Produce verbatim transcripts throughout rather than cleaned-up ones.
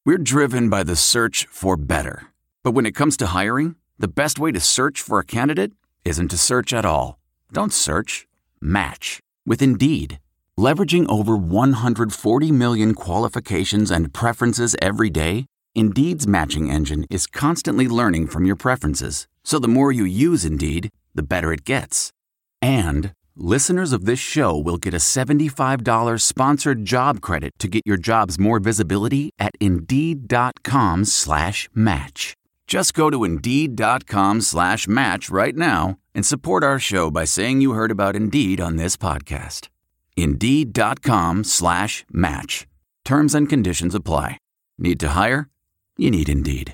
We're driven by the search for better. But when it comes to hiring, the best way to search for a candidate isn't to search at all. Don't search. Match with Indeed. Leveraging over one hundred forty million qualifications and preferences every day, Indeed's matching engine is constantly learning from your preferences. So the more you use Indeed, the better it gets. And listeners of this show will get a seventy-five dollars sponsored job credit to get your jobs more visibility at Indeed.com slash match. Just go to Indeed.com slash match right now and support our show by saying you heard about Indeed on this podcast. Indeed.com slash match. Terms and conditions apply. Need to hire? You need Indeed.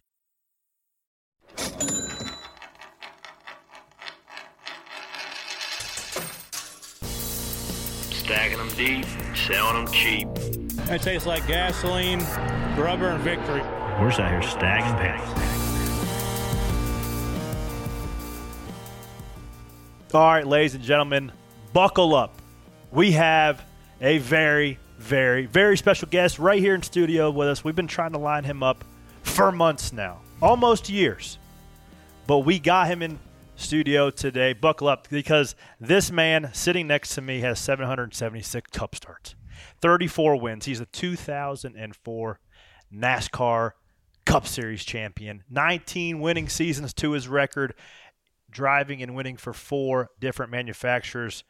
Stacking them deep, selling them cheap. It tastes like gasoline, rubber, and victory. We're just out here stacking pennies. All right, ladies and gentlemen, buckle up. We have a very, very, very special guest right here in studio with us. We've been trying to line him up for months now, almost years. But we got him in studio today. Buckle up, because this man sitting next to me has seven hundred seventy-six Cup starts, thirty-four wins. He's a two thousand four NASCAR Cup Series champion, nineteen winning seasons to his record, driving and winning for four different manufacturers.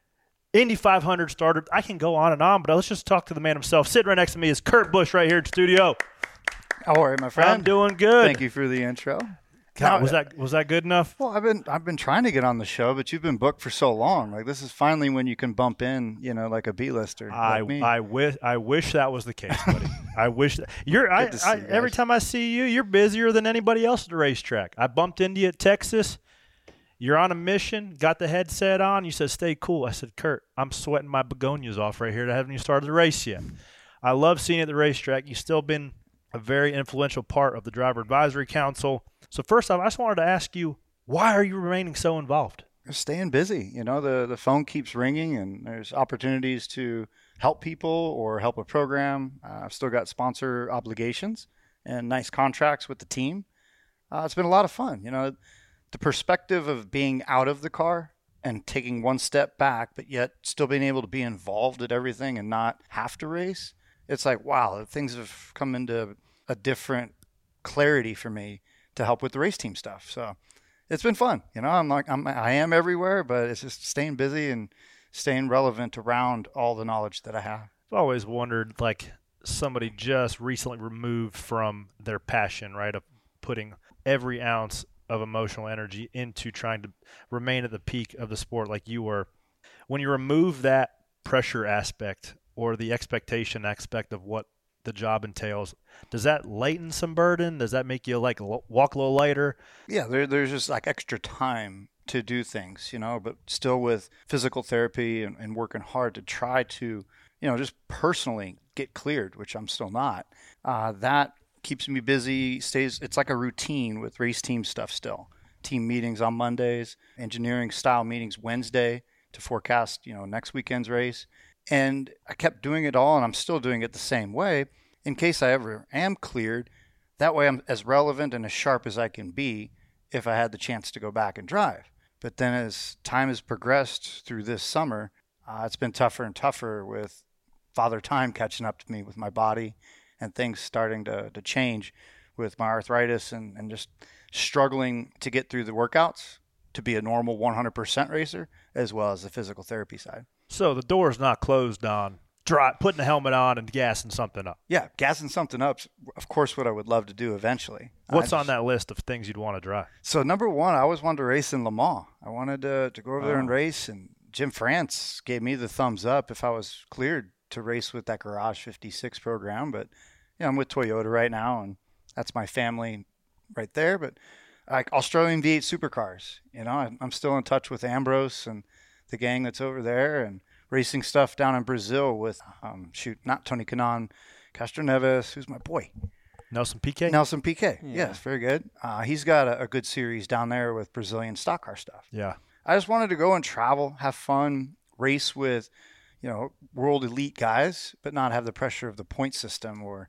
Indy five hundred starter. I can go on and on, but let's just talk to the man himself. Sitting right next to me is Kurt Busch right here in studio. How are you, my friend? I'm doing good. Thank you for the intro. God, was that was that good enough? Well, I've been I've been trying to get on the show, but you've been booked for so long. Like, this is finally when you can bump in, you know, like a B-lister. I like me. I wish I wish that was the case, buddy. I wish that, you're. I, I you every time I see you, you're busier than anybody else at the racetrack. I bumped into you at Texas. You're on a mission. Got the headset on. You said, "Stay cool." I said, "Kurt, I'm sweating my begonias off right here. I haven't even started the race yet." I love seeing you at the racetrack. You've still been a very influential part of the Driver Advisory Council. So first off, I just wanted to ask you, why are you remaining so involved? Staying busy. You know, the, the phone keeps ringing, and there's opportunities to help people or help a program. Uh, I've still got sponsor obligations and nice contracts with the team. Uh, it's been a lot of fun. You know, the perspective of being out of the car and taking one step back, but yet still being able to be involved at everything and not have to race. It's like, wow, things have come into a different clarity for me to help with the race team stuff. So it's been fun. You know, I'm like, I'm, I am everywhere, but it's just staying busy and staying relevant around all the knowledge that I have. I've always wondered, like, somebody just recently removed from their passion, right, of putting every ounce of emotional energy into trying to remain at the peak of the sport like you were. When you remove that pressure aspect or the expectation aspect of what the job entails, does that lighten some burden? Does that make you like walk a little lighter? Yeah, there, there's just like extra time to do things, you know, but still with physical therapy and, and working hard to try to, you know, just personally get cleared, which I'm still not. Uh, that keeps me busy, stays, it's like a routine with race team stuff still. Team meetings on Mondays, engineering style meetings Wednesday to forecast, you know, next weekend's race. And I kept doing it all, and I'm still doing it the same way in case I ever am cleared. That way I'm as relevant and as sharp as I can be if I had the chance to go back and drive. But then as time has progressed through this summer, uh, it's been tougher and tougher with Father Time catching up to me with my body and things starting to, to change with my arthritis and, and just struggling to get through the workouts to be a normal one hundred percent racer, as well as the physical therapy side. So the door's not closed on dry, putting the helmet on and gassing something up. Yeah, gassing something up, of course, what I would love to do eventually. What's just, on that list of things you'd want to drive? So number one, I always wanted to race in Le Mans. I wanted to, to go over oh. there and race, and Jim France gave me the thumbs up if I was cleared to race with that Garage fifty-six program. But yeah, I'm with Toyota right now, and that's my family right there. But like Australian V eight supercars, you know, I'm still in touch with Ambrose and the gang that's over there, and racing stuff down in Brazil with, um, shoot, not Tony Kanaan, Castro Neves, who's my boy. Nelson Piquet? Nelson Piquet, yeah. Yes, very good. Uh, he's got a, a good series down there with Brazilian stock car stuff. Yeah. I just wanted to go and travel, have fun, race with, you know, world elite guys, but not have the pressure of the point system or,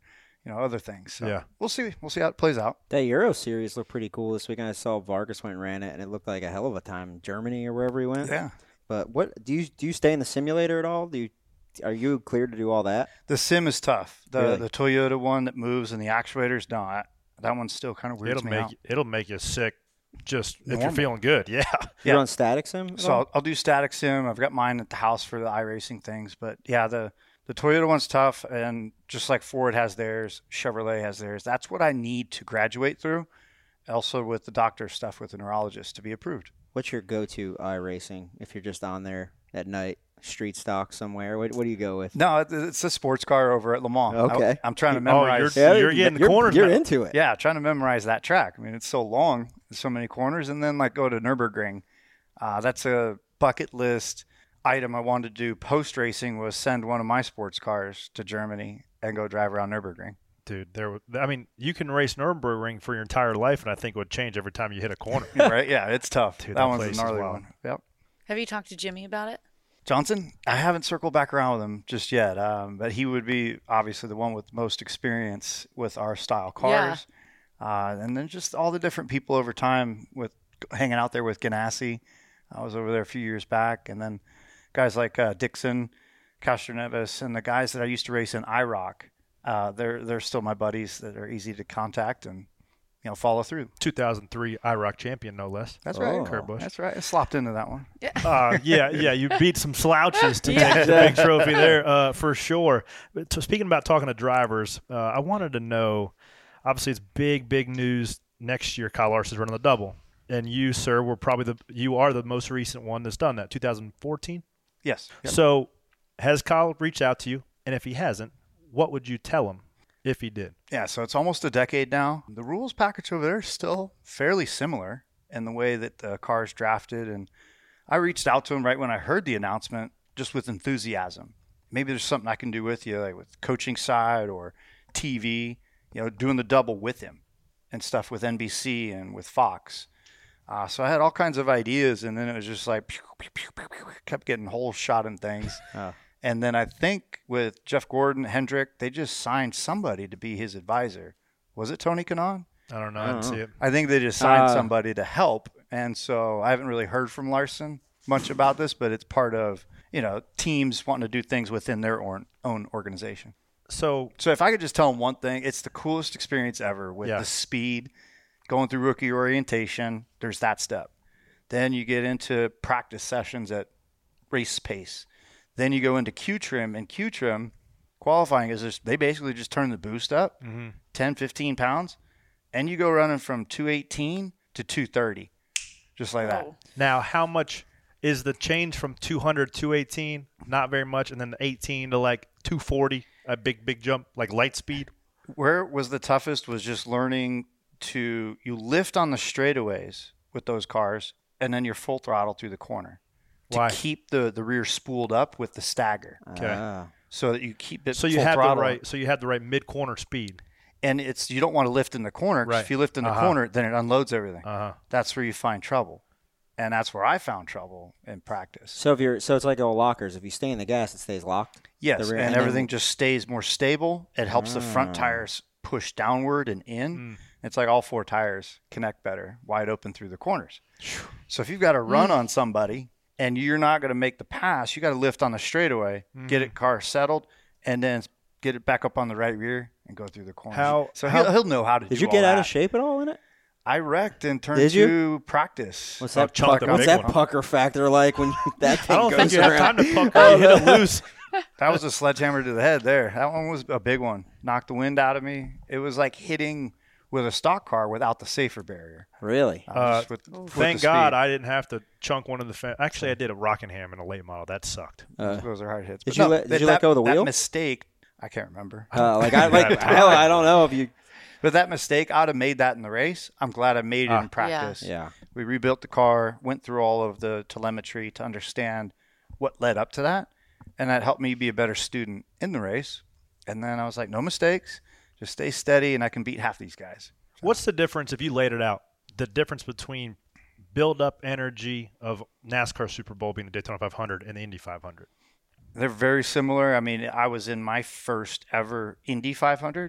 you know, other things. So Yeah. we'll see. We'll see how it plays out. That Euro Series looked pretty cool this weekend. I saw Vargas went and ran it, and it looked like a hell of a time in Germany or wherever he went. Yeah. But what do you do? You stay in the simulator at all? Do you are you cleared to do all that? The sim is tough. The Really? the Toyota one that moves and the actuators, no, I, that one still kind of weirds It'll me make out. it'll make you sick. Just if you're Normal. feeling good, yeah. You're Yeah. on static sim. at So all? I'll, I'll do static sim. I've got mine at the house for the iRacing things. But yeah, the, the Toyota one's tough. And just like Ford has theirs, Chevrolet has theirs. That's what I need to graduate through. Also with the doctor stuff with the neurologist to be approved. What's your go-to iRacing if you're just on there at night, street stock somewhere? What, what do you go with? No, it- it's a sports car over at Le Mans. Okay. I, I'm trying to Oh, memorize. you're- you're getting the corners You're now. into it. Yeah, trying to memorize that track. I mean, it's so long, so many corners, and then like go to Nürburgring. Uh, that's a bucket list item I wanted to do post racing was send one of my sports cars to Germany and go drive around Nürburgring. Dude, there. w- I mean, you can race Nürburgring for your entire life, and I think it would change every time you hit a corner. Right? Yeah, it's tough. Dude, that, that one's place a is gnarly wild. one. Yep. Have you talked to Jimmy about it? Johnson, I haven't circled back around with him just yet, um, but he would be obviously the one with most experience with our style cars. Uh, and then just all the different people over time with hanging out there with Ganassi. I was over there a few years back. And then guys like uh, Dixon, Castroneves, and the guys that I used to race in I ROC, uh, they're, they're still my buddies that are easy to contact and, you know, follow through. two thousand three I ROC champion, no less. That's Oh. right. Kurt Busch. That's right. I slopped into that one. Uh, yeah, yeah, you beat some slouches to Yeah. take the big trophy there, uh, for sure. But so speaking about talking to drivers, uh, I wanted to know, obviously it's big, big news next year. Kyle Larson's running the double, and you, sir, were probably the you are the most recent one that's done that. twenty fourteen. Yes. Yep. So, has Kyle reached out to you? And if he hasn't, what would you tell him if he did? Yeah, so it's almost a decade now. The rules package over there is still fairly similar in the way that the car is drafted. And I reached out to him right when I heard the announcement, just with enthusiasm. Maybe there's something I can do with you, like with coaching side or T V, you know, doing the double with him and stuff with N B C and with Fox. Uh, so I had all kinds of ideas, and then it was just like, pew, pew, pew, pew, pew, kept getting holes shot in things. Oh. And then I think with Jeff Gordon, Hendrick, they just signed somebody to be his advisor. Was it Tony Kanaan? I don't know. I didn't see it. I think they just signed Uh, somebody to help. And so I haven't really heard from Larson much about this, but it's part of, you know, teams wanting to do things within their own, own organization. So, So if I could just tell them one thing, it's the coolest experience ever with Yeah. the speed, going through rookie orientation. There's that step. Then you get into practice sessions at race pace. Then you go into Q trim, and Q trim qualifying is just, they basically just turn the boost up ten, fifteen pounds, and you go running from two eighteen to two thirty, just like that. Oh. now how much is the change from two hundred, two eighteen? Not very much. And then the eighteen to like two forty, a big, big jump, like light speed. Where it was the toughest was just learning to, you lift on the straightaways with those cars, and then you're full throttle through the corner. To Why? keep the, the rear spooled up with the stagger, Okay. Ah. so that you keep it So you full had throttle. the right. So you had the right mid corner speed. And it's you don't want to lift in the corner, 'cause Right. if you lift in the Uh-huh. corner, then it unloads everything. Uh huh. That's where you find trouble, and that's where I found trouble in practice. So if you're so it's like old lockers. If you stay in the gas, it stays locked. Yes, The rear- and and then- everything just stays more stable. It helps the front Ah. tires push downward and in. Mm. It's like all four tires connect better, wide open through the corners. So if you've got to run on somebody and you're not going to make the pass, you got to lift on the straightaway, get it car settled, and then get it back up on the right rear and go through the corners. How- so how- he'll, he'll know how to do Did you all get out that. of shape at all in it? I wrecked and turned Did to practice. What's Oh, that? chunk pucker, the what's big that one. pucker factor like when you, that thing I don't goes think you have around? time to pucker. You hit it loose. That was a sledgehammer to the head there. That one was a big one. Knocked the wind out of me. It was like hitting with a stock car without the safer barrier. Really? Uh, just with- with Thank the God speed. I didn't have to chunk one of the. Fa- Actually, I did a Rockingham in a late model. That sucked. Uh, Those are hard hits. Did But you no, let- did that, you let that- go of the that wheel? mistake, I can't remember. uh, like I like I, I don't know if you. But that mistake, I'd have made that in the race. I'm glad I made it Ah. in practice. Yeah. We rebuilt the car, went through all of the telemetry to understand what led up to that. And that helped me be a better student in the race. And then I was like, no mistakes. Just stay steady, and I can beat half these guys. What's the difference if you laid it out? The difference between build-up energy of NASCAR Super Bowl being the Daytona five hundred and the Indy five hundred. They're very similar. I mean, I was in my first ever Indy five hundred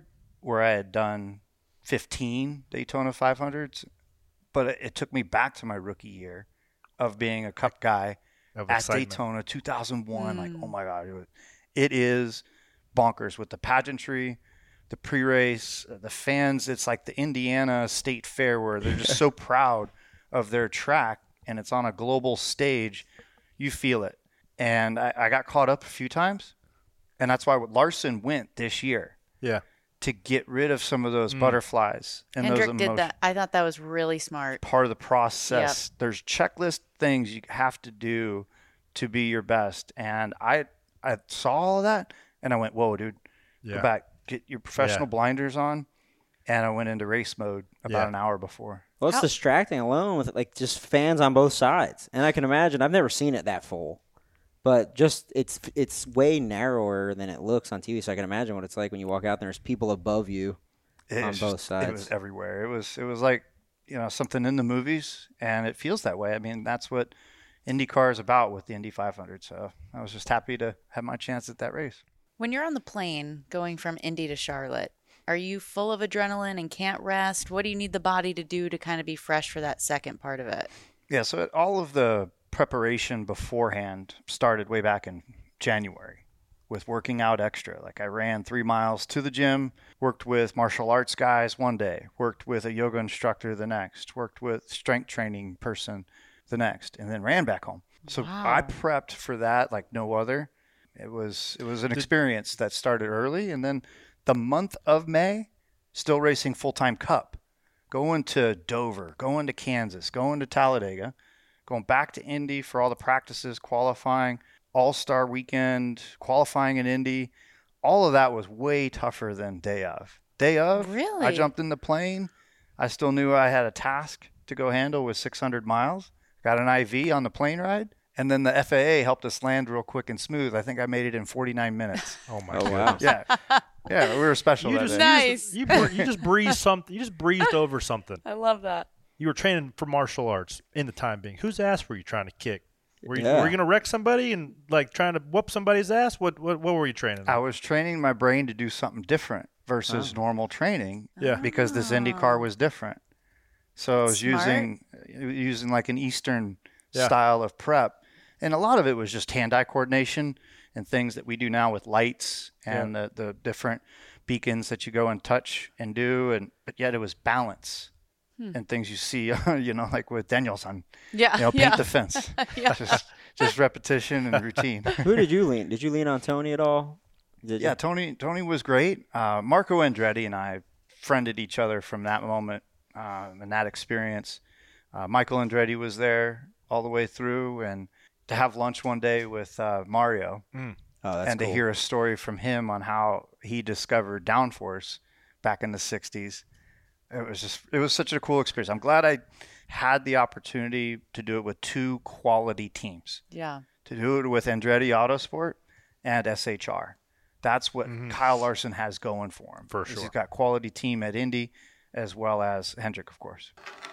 where I had done fifteen Daytona five hundreds, but it, it took me back to my rookie year of being a Cup guy Of at excitement. Daytona two thousand one. Mm. Like, oh my God, it, was, it is bonkers with the pageantry, the pre-race, uh, the fans. It's like the Indiana State Fair where they're just so proud of their track, and it's on a global stage. You feel it. And I, I got caught up a few times, and that's why Larson went this year Yeah. to get rid of some of those Mm. butterflies and Hendrick those did emotions. that. I thought that was really smart. Part of the process. There's checklist things you have to do to be your best. And I I saw all of that, and I went, whoa, dude, Yeah. go back, get your professional Yeah. blinders on. And I went into race mode about Yeah. an hour before. Well, it's How- distracting alone with like just fans on both sides, and I can imagine. I've never seen it that full, but just it's it's way narrower than it looks on T V. So I can imagine what it's like when you walk out there. There's people above you It on was both just- It was sides. everywhere. It was it was like, you know, something in the movies, and it feels that way. I mean, that's what IndyCar is about with the Indy five hundred. So I was just happy to have my chance at that race. When you're on the plane going from Indy to Charlotte, are you full of adrenaline and can't rest? What do you need the body to do to kind of be fresh for that second part of it? Yeah, so it- all of the preparation beforehand started way back in January with working out extra. Like I ran three miles to the gym, worked with martial arts guys one day, worked with a yoga instructor the next, worked with strength training person the next, and then ran back home. So Wow. I prepped for that like no other. It was it was an experience that started early, and then the month of May, still racing full-time Cup, going to Dover, going to Kansas, going to Talladega, going back to Indy for all the practices, qualifying, All-Star weekend, qualifying in Indy. All of that was way tougher than day of. Day of, Really? I jumped in the plane. I still knew I had a task to go handle with six hundred miles. Got an I V on the plane ride. And then the F A A helped us land real quick and smooth. I think I made it in forty-nine minutes. Oh my Oh God. wow! Yeah. Yeah, we were special You that just, day. Nice. you just, you, br- you just breezed something. You just breezed over something. I love that. You were training for martial arts in the time being. Whose ass were you trying to kick? Were you, Yeah. were you going to wreck somebody and like trying to whoop somebody's ass? What what what were you training? I on? was training my brain to do something different versus normal training. Yeah. Because this IndyCar was different. So I was Smart. using using like an Eastern Yeah. style of prep. And a lot of it was just hand-eye coordination and things that we do now with lights and the, the different beacons that you go and touch and do. And but yet it was balance and things you see, you know, like with Danielson, Yeah. you know, paint yeah. the fence. Yeah. just, just repetition and routine. Who did you lean? Did you lean on Tony at all? Did Yeah, you? Tony Tony was great. Uh, Marco Andretti and I friended each other from that moment uh, and that experience. Uh, Michael Andretti was there all the way through, and to have lunch one day with uh, Mario Oh, that's and cool. to hear a story from him on how he discovered downforce back in the sixties. It was just it was such a cool experience. I'm glad I had the opportunity to do it with two quality teams. Yeah. To do it with Andretti Autosport and S H R. That's what Kyle Larson has going for him. For is sure. He's got quality team at Indy as well as Hendrick, of course.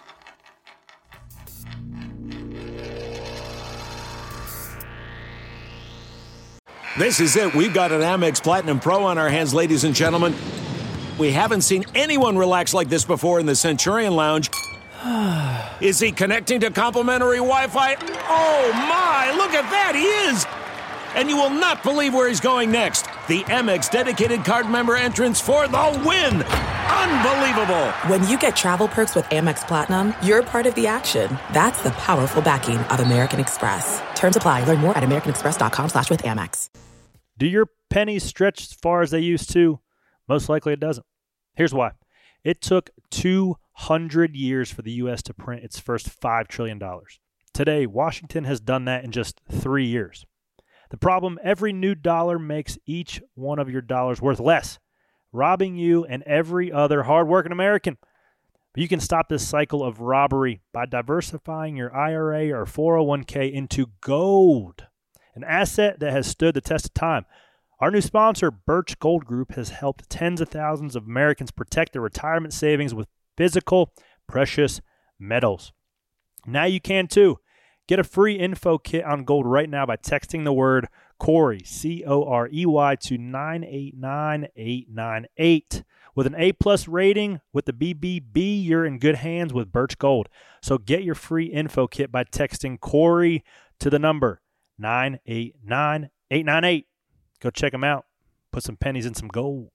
This is it. We've got an Amex Platinum Pro on our hands, ladies and gentlemen. We haven't seen anyone relax like this before in the Centurion Lounge. Is he connecting to complimentary Wi-Fi? Oh, my. Look at that. He is. And you will not believe where he's going next. The Amex dedicated card member entrance for the win. Unbelievable. When you get travel perks with Amex Platinum, you're part of the action. That's the powerful backing of American Express. Terms apply. Learn more at americanexpress.com slash with Amex. Do your pennies stretch as far as they used to? Most likely it doesn't. Here's why. It took two hundred years for the U S to print its first five trillion dollars. Today, Washington has done that in just three years. The problem, every new dollar makes each one of your dollars worth less, robbing you and every other hardworking American. But you can stop this cycle of robbery by diversifying your I R A or four oh one k into gold, an asset that has stood the test of time. Our new sponsor, Birch Gold Group, has helped tens of thousands of Americans protect their retirement savings with physical, precious metals. Now you can too. Get a free info kit on gold right now by texting the word Corey, C O R E Y, to nine eight nine eight nine eight. With an A-plus rating with the B B B, you're in good hands with Birch Gold. So get your free info kit by texting Corey to the number nine eight nine, eight nine eight. Go check them out. Put some pennies in some gold.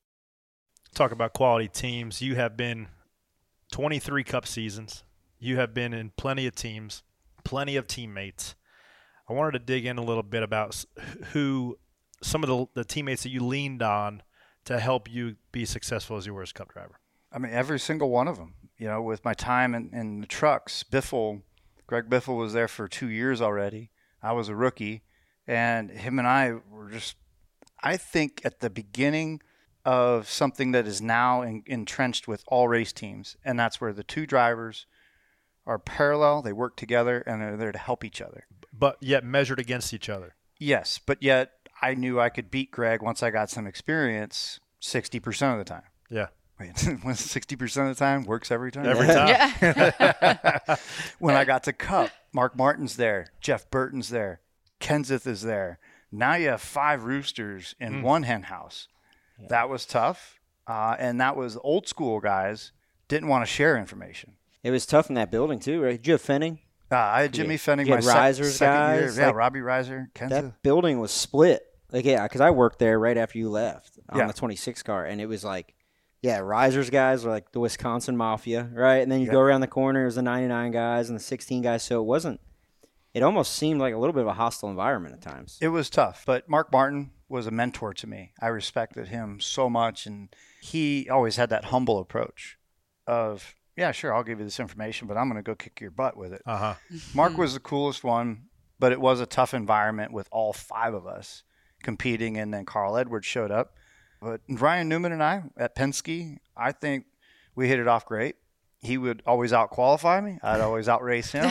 Talk about quality teams. You have been twenty-three Cup seasons. You have been in plenty of teams, plenty of teammates. I wanted to dig in a little bit about who some of the, the teammates that you leaned on to help you be successful as you were as Cup driver. I mean, every single one of them. You know, with my time in, in the trucks, Biffle, Greg Biffle was there for two years already. I was a rookie, and him and I were just, I think, at the beginning of something that is now in, entrenched with all race teams, and that's where the two drivers are parallel, they work together, and they're there to help each other. But yet measured against each other. Yes, but yet I knew I could beat Greg once I got some experience sixty percent of the time. Yeah. Wait, sixty percent of the time works every time? Every time. Yeah. When I got to Cup, Mark Martin's there, Jeff Burton's there, Kenseth is there. Now you have five roosters in Mm. one hen house. Yeah. That was tough, uh, and that was old school guys didn't want to share information. It was tough in that building too, right? Did you have Fenning? Uh, I had Jimmy Yeah. Fenning You my had sec- Risers second guys, year. Yeah, like- Robbie Reiser, Kenseth. That building was split. Like, yeah, because I worked there right after you left on Yeah. the twenty-six car, and it was like, yeah, Risers guys were like the Wisconsin Mafia, right? And then you Yeah. go around the corner, it was the ninety-nine guys and the sixteen guys, so it wasn't, it almost seemed like a little bit of a hostile environment at times. It was tough, but Mark Martin was a mentor to me. I respected him so much, and he always had that humble approach of, yeah, sure, I'll give you this information, but I'm going to go kick your butt with it. Uh-huh. Mark was the coolest one, but it was a tough environment with all five of us competing, and then Carl Edwards showed up. But Ryan Newman and I at Penske, I think we hit it off great. He would always out-qualify me. I'd always outrace him.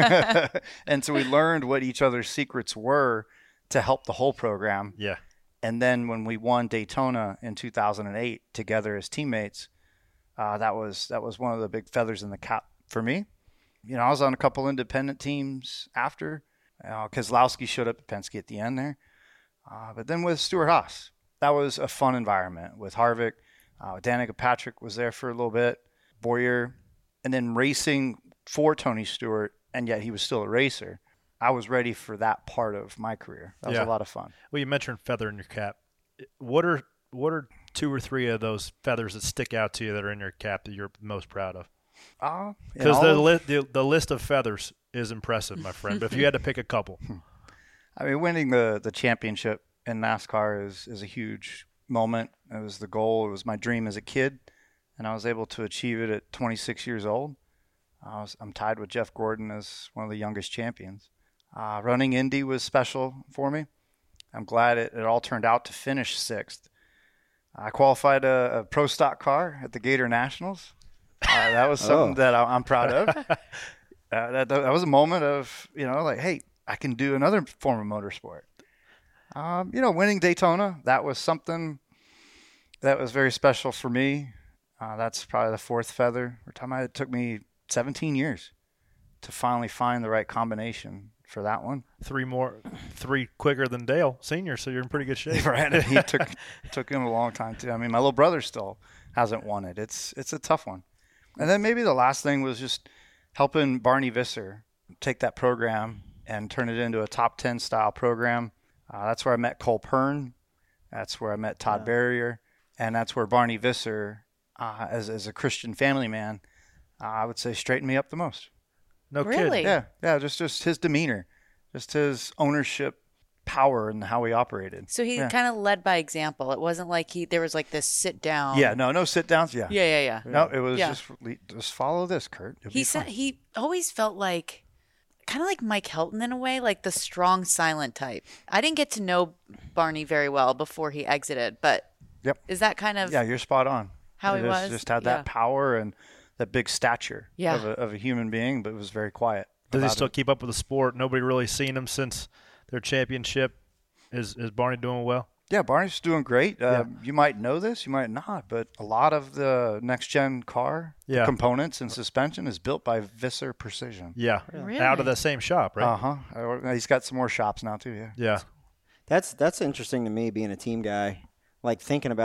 And so we learned what each other's secrets were to help the whole program. Yeah. And then when we won Daytona in two thousand eight together as teammates, uh, that was that was one of the big feathers in the cap for me. You know, I was on a couple independent teams after. Uh, Keselowski showed up at Penske at the end there. Uh, but then with Stuart Haas, that was a fun environment with Harvick. Uh, Danica Patrick was there for a little bit, Boyer, and then racing for Tony Stewart, and yet he was still a racer. I was ready for that part of my career. That was Yeah. a lot of fun. Well, you mentioned feather in your cap. What are what are two or three of those feathers that stick out to you that are in your cap that you're most proud of? Uh, in Because all the, of- li- the the list of feathers is impressive, my friend. But if you had to pick a couple, I mean, winning the, the championship in NASCAR is, is a huge moment. It was the goal. It was my dream as a kid, and I was able to achieve it at twenty-six years old. I was, I'm tied with Jeff Gordon as one of the youngest champions. Uh, running Indy was special for me. I'm glad it, it all turned out to finish sixth. I qualified a, a pro stock car at the Gator Nationals. Uh, that was something Oh. that I, I'm proud of. uh, that, that was a moment of, you know, like, hey, I can do another form of motorsport. Um, you know, winning Daytona, that was something that was very special for me. Uh, that's probably the fourth feather. Every time I, it took me seventeen years to finally find the right combination for that one. three more, three quicker than Dale Senior, so you're in pretty good shape. Right, and he took took him a long time too. I mean, my little brother still hasn't won it. It's it's a tough one. And then maybe the last thing was just helping Barney Visser take that program and turn it into a top ten style program. Uh, that's where I met Cole Pern. That's where I met Todd Yeah. Berrier. And that's where Barney Visser, uh, as, as a Christian family man, uh, I would say straightened me up the most. No Really? kidding. Yeah, yeah, just, just his demeanor, just his ownership power and how he operated. So he Yeah. kind of led by example. It wasn't like he there was like this sit down. Yeah, no, no sit downs. Yeah. Yeah, yeah, yeah. No, it was Yeah. just just follow this, Kurt. You'll He be said fine. he always felt like kind of like Mike Helton in a way, like the strong silent type. I didn't get to know Barney very well before he exited, but Yep. is that kind of Yeah, you're spot on. how he It was? Just had Yeah. that power and that big stature Yeah. of, a, of a human being, but it was very quiet. Does he about still it. keep up with the sport? Nobody really seen him since their championship. Is is Barney doing well? Yeah, Barney's doing great. Uh, You might know this, you might not, but a lot of the next-gen car Yeah. components and suspension is built by Visser Precision. Yeah, Really? out of the same shop, right? Uh-huh. He's got some more shops now, too, yeah. Yeah, That's that's interesting to me being a team guy, like thinking about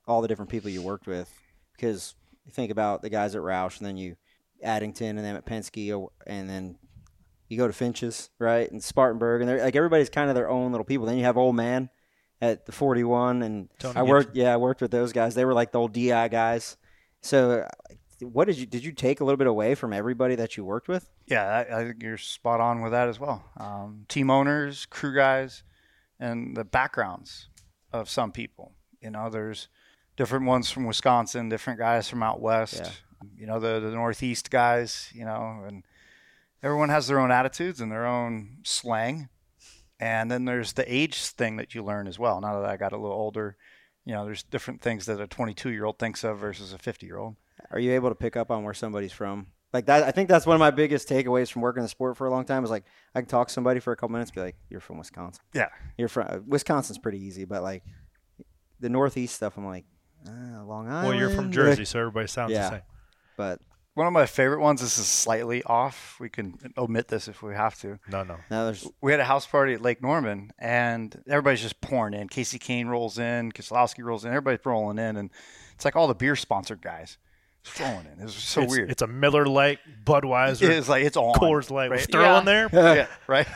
all the different people you worked with, because you think about the guys at Roush, and then you Addington, and then at Penske, and then you go to Finch's, right, and Spartanburg, and they're like everybody's kind of their own little people. Then you have Old Man at the forty-one, and Tony I worked, yeah, I worked with those guys. They were like the old D I guys. So, what did you did you take a little bit away from everybody that you worked with? Yeah, I, I think you're spot on with that as well. Um, team owners, crew guys, and the backgrounds of some people. You know, there's different ones from Wisconsin, different guys from out west. Yeah. You know, the the Northeast guys. You know, and everyone has their own attitudes and their own slang. And then there's the age thing that you learn as well. Now that I got a little older, you know, there's different things that a twenty-two-year-old thinks of versus a fifty-year-old. Are you able to pick up on where somebody's from? Like that, I think that's one of my biggest takeaways from working in the sport for a long time is like I can talk to somebody for a couple minutes and be like, you're from Wisconsin. Yeah. You're from Wisconsin's pretty easy, but like the Northeast stuff, I'm like, ah, Long Island. Well, you're from Jersey, so everybody sounds yeah. the same. But One of my favorite ones, this is slightly off. We can omit this if we have to. No, no. now there's We had a house party at Lake Norman, and everybody's just pouring in. Casey Kane rolls in, Keselowski rolls in, everybody's rolling in, and it's like all the beer sponsored guys just rolling in. It was so it's, weird. It's a Miller Lite, Budweiser, It's like it's on. Coors Light. right? Was Sterling Yeah. there? Yeah, right.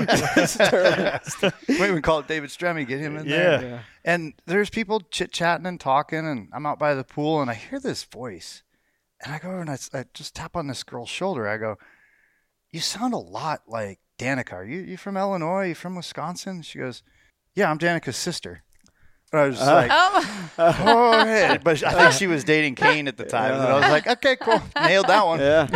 Maybe we call it David Stremme, get him in Yeah. there. And there's people chit chatting and talking, and I'm out by the pool, and I hear this voice, and I go over and I, I just tap on this girl's shoulder. I go, "You sound a lot like Danica. Are you you from Illinois? You from Wisconsin?" She goes, "Yeah, I'm Danica's sister." And I was just like, Oh, "Oh, hey." But I think she was dating Kane at the time, and I was like, "Okay, cool, nailed that one." yeah,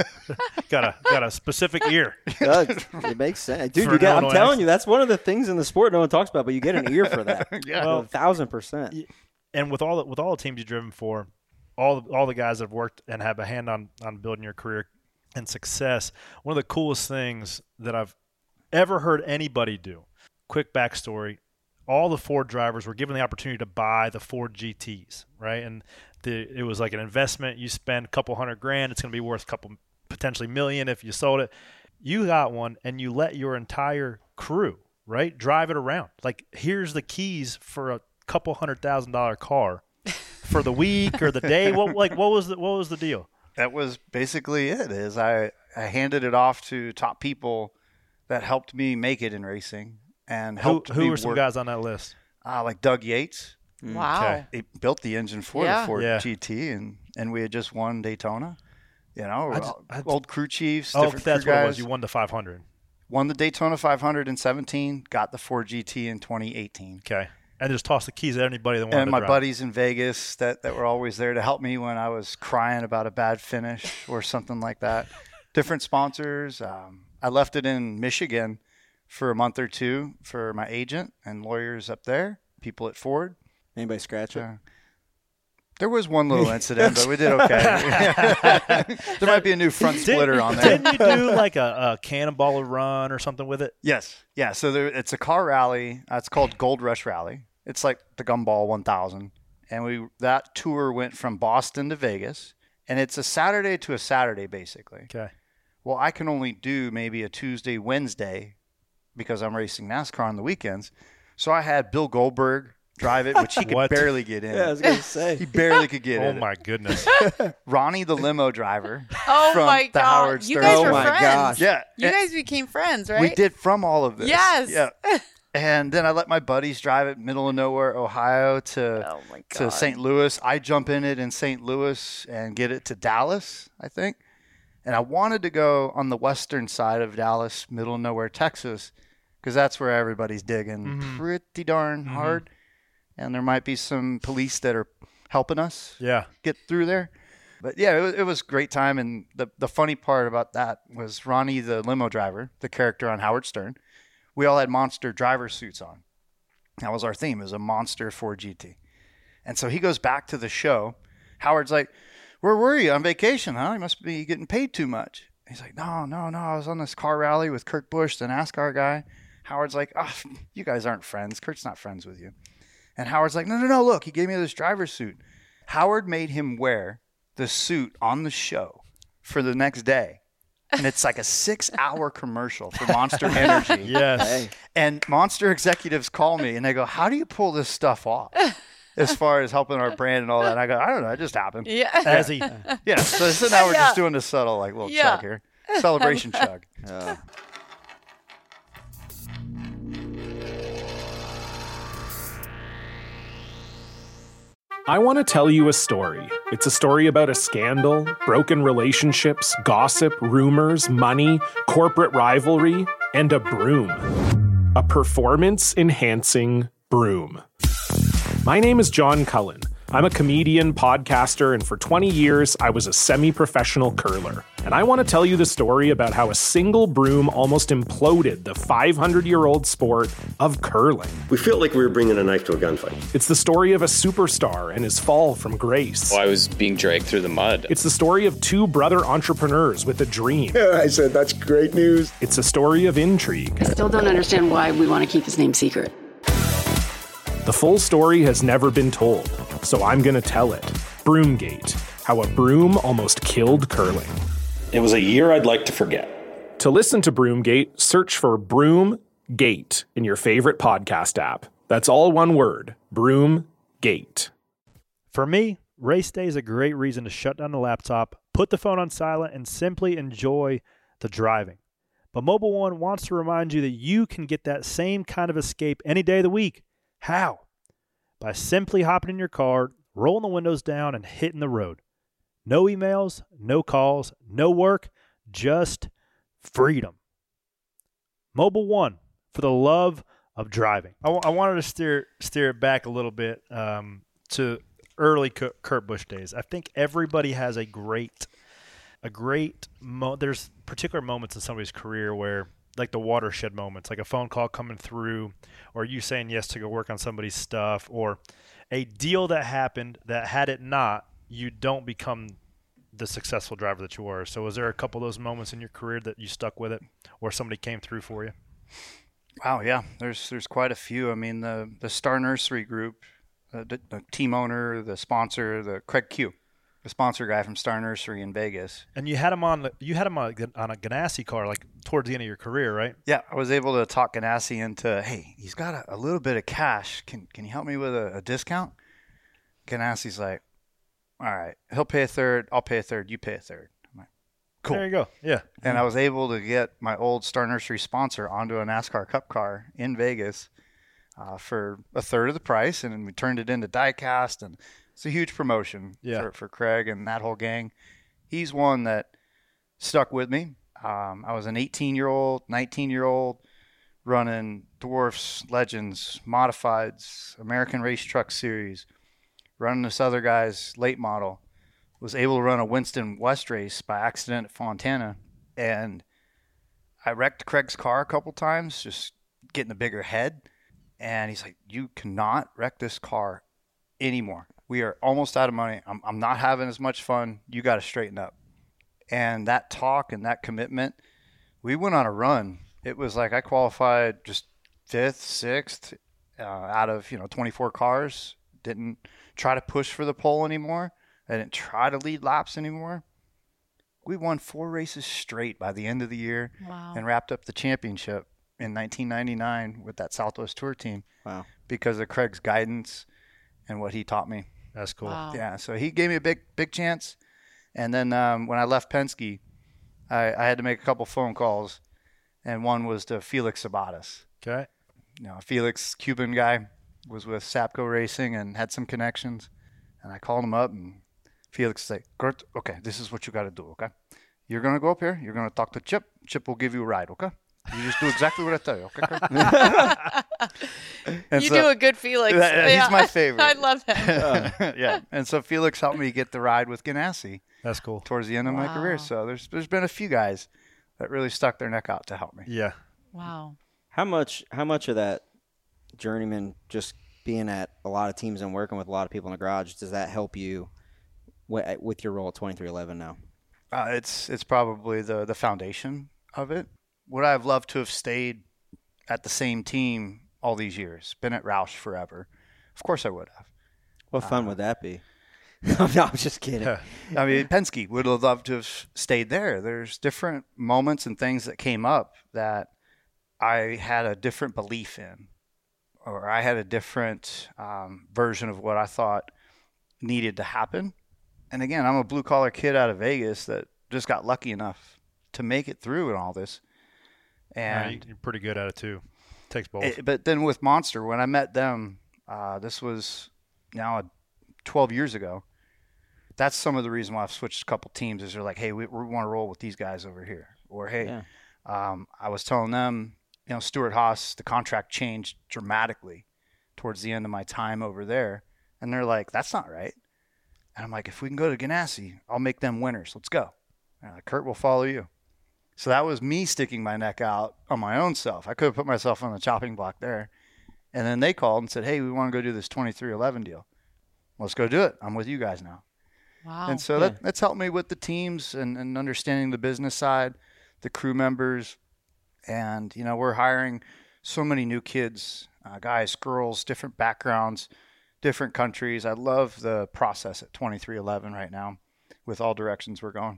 Got a got a specific ear. it, it makes sense, dude. For You an get, I'm Illinois telling accent. you, that's one of the things in the sport no one talks about, but you get an ear for that. Yeah. a thousand percent. And with all the, with all the teams you've driven for, all the, all the guys that have worked and have a hand on on building your career and success, one of the coolest things that I've ever heard anybody do. Quick backstory: all the Ford drivers were given the opportunity to buy the Ford G Ts, right? And the, it was like an investment. You spend a couple hundred grand, it's going to be worth a couple, potentially million if you sold it. You got one, and you let your entire crew, right, drive it around. Like, here's the keys for a couple hundred thousand dollar car for the week or the day. What like what was the what was the deal? That was basically it. Is I, I handed it off to top people that helped me make it in racing and Who helped me who were some work, guys on that list? uh, like Doug Yates. wow. Okay. He built the engine for Yeah. the Ford Yeah. G T, and, and we had just won Daytona. You know, I just- I- old crew chiefs, Oh, different that's crew what it guys. was. You won the five hundred. Won the Daytona five hundred in seventeen, got the Ford G T in twenty eighteen. Okay, and just toss the keys at anybody that wanted And to my drive. buddies in Vegas that, that were always there to help me when I was crying about a bad finish or something like that. Different sponsors. Um, I left it in Michigan for a month or two for my agent and lawyers up there, people at Ford. Anybody scratch it? Uh, there was one little incident, but we did okay. There might be a new front splitter on there. Didn't you do like a, a cannonballer run or something with it? Yes. Yeah. So there, it's a car rally. Uh, it's called Gold Rush Rally. It's like the Gumball one thousand. And we that tour went from Boston to Vegas. And it's a Saturday to a Saturday, basically. Okay. Well, I can only do maybe a Tuesday, Wednesday because I'm racing NASCAR on the weekends. So I had Bill Goldberg drive it, which he could What? barely get in. Yeah, I was gonna say. He barely could get Oh in. my goodness. Ronnie, the limo driver. Oh from my the god! Howard You Stern guys Oh were my friends. gosh. Yeah. You and guys became friends, right? We did from all of this. Yes. Yeah. And then I let my buddies drive it middle of nowhere, Ohio to Oh my to god. Saint Louis. I jump in it in Saint Louis and get it to Dallas, I think. And I wanted to go on the western side of Dallas, middle of nowhere, Texas, because that's where everybody's digging Mhm. pretty darn Mhm. hard. And there might be some police that are helping us Yeah. get through there. But yeah, it was, it was a great time. And the, the funny part about that was Ronnie, the limo driver, the character on Howard Stern, we all had monster driver suits on. That was our theme. It was a monster Ford G T. And so he goes back to the show. Howard's like, where were you? On vacation, huh? You must be getting paid too much. He's like, no, no, no. I was on this car rally with Kurt Busch, the NASCAR guy. Howard's like, oh, you guys aren't friends. Kurt's not friends with you. And Howard's like, no, no, no, look, he gave me this driver suit. Howard made him wear the suit on the show for the next day. And it's like a six-hour commercial for Monster Energy. Yes. Hey. And Monster executives call me, and they go, how do you pull this stuff off? as far as helping our brand and all that. And I go, I don't know, it just happened. Yeah. As he, Yeah. So, so now we're Yeah. just doing this subtle, like little Yeah. chug here, celebration chug. Uh, I want to tell you a story. It's a story about a scandal, broken relationships, gossip, rumors, money, corporate rivalry, and a broom. A performance-enhancing broom. My name is John Cullen. I'm a comedian, podcaster, and for twenty years, I was a semi-professional curler. And I want to tell you the story about how a single broom almost imploded the five hundred year old sport of curling. We felt like we were bringing a knife to a gunfight. It's the story of a superstar and his fall from grace. Well, I was being dragged through the mud. It's the story of two brother entrepreneurs with a dream. I said, that's great news. It's a story of intrigue. I still don't understand why we want to keep his name secret. The full story has never been told, so I'm going to tell it. Broomgate, how a broom almost killed curling. It was a year I'd like to forget. To listen to Broomgate, search for Broomgate in your favorite podcast app. That's all one word, Broomgate. For me, race day is a great reason to shut down the laptop, put the phone on silent, and simply enjoy the driving. But Mobile One wants to remind you that you can get that same kind of escape any day of the week. How? By simply hopping in your car, rolling the windows down, and hitting the road. No emails, no calls, no work, just freedom. Mobile One, for the love of driving. I, w- I wanted to steer steer it back a little bit um, to early K- Kurt Busch days. I think everybody has a great, a great. Mo- there's particular moments in somebody's career where, like the watershed moments, like a phone call coming through, or you saying yes to go work on somebody's stuff, or a deal that happened that had it not, you don't become the successful driver that you were. So was there a couple of those moments in your career that you stuck with it, or somebody came through for you? Wow, yeah, there's there's quite a few. I mean, the the Star Nursery Group, uh, the, the team owner, the sponsor, the Craig Q, the sponsor guy from Star Nursery in Vegas. And you had him on the, you had him on, on a Ganassi car, like towards the end of your career, right? Yeah, I was able to talk Ganassi into, hey, he's got a, a little bit of cash. Can can you help me with a, a discount? Ganassi's like, all right, he'll pay a third, I'll pay a third, you pay a third. I'm like, cool. There you go. Yeah. And I was able to get my old Star Nursery sponsor onto a NASCAR Cup car in Vegas uh, for a third of the price, and then we turned it into diecast, and it's a huge promotion yeah. for, for Craig and that whole gang. He's one that stuck with me. Um, I was an eighteen-year-old, nineteen-year-old running Dwarfs, Legends, Modifieds, American Race Truck Series, running this other guy's late model. Was able to run a Winston West race by accident at Fontana, and I wrecked Craig's car a couple times, just getting a bigger head. And he's like, you cannot wreck this car anymore. We are almost out of money. I'm, I'm not having as much fun. You got to straighten up. And that talk and that commitment, we went on a run. It was like I qualified just fifth, sixth uh, out of, you know, twenty-four cars. Didn't try to push for the pole anymore. I didn't try to lead laps anymore. We won four races straight by the end of the year. Wow. And wrapped up the championship in nineteen ninety-nine with that Southwest Tour team. Wow. Because of Craig's guidance and what he taught me. That's cool. Wow. Yeah, so he gave me a big, big chance. And then um, when I left Penske, I, I had to make a couple phone calls, and one was to Felix Sabates. Okay. You know, Felix, Cuban guy, was with Sapco Racing and had some connections. And I called him up, and Felix said, Kurt, okay, this is what you got to do, okay? You're going to go up here. You're going to talk to Chip. Chip will give you a ride, okay? You just do exactly what I tell you, okay, Kurt? You so, do a good Felix. That, yeah. He's my favorite. I love him. Yeah, and so Felix helped me get the ride with Ganassi. That's cool. Towards the end of Wow. my career. So there's there's been a few guys that really stuck their neck out to help me. Yeah. Wow. How much how much of that journeyman just being at a lot of teams and working with a lot of people in the garage, does that help you w- with your role at twenty-three eleven now? Uh, it's it's probably the the foundation of it. Would I have loved to have stayed at the same team all these years, been at Roush forever? Of course I would have. What fun uh, would that be? No, I'm just kidding. I mean, Penske would have loved to have stayed there. There's different moments and things that came up that I had a different belief in, or I had a different um, version of what I thought needed to happen. And again, I'm a blue collar kid out of Vegas that just got lucky enough to make it through in all this. And uh, you're pretty good at it too. Takes both. It, but then with Monster, when I met them, uh, this was now twelve years ago. That's some of the reason why I've switched a couple teams is they're like, hey, we, we want to roll with these guys over here. Or, hey, yeah. um, I was telling them, you know, Stuart Haas, the contract changed dramatically towards the end of my time over there. And they're like, that's not right. And I'm like, if we can go to Ganassi, I'll make them winners. Let's go. And like, Kurt will follow you. So that was me sticking my neck out on my own self. I could have put myself on the chopping block there. And then they called and said, hey, we want to go do this twenty-three eleven deal. Let's go do it. I'm with you guys now. Wow. And so yeah. that, that's helped me with the teams and, and understanding the business side, the crew members. And, you know, we're hiring so many new kids, uh, guys, girls, different backgrounds, different countries. I love the process at twenty-three eleven right now with all directions we're going.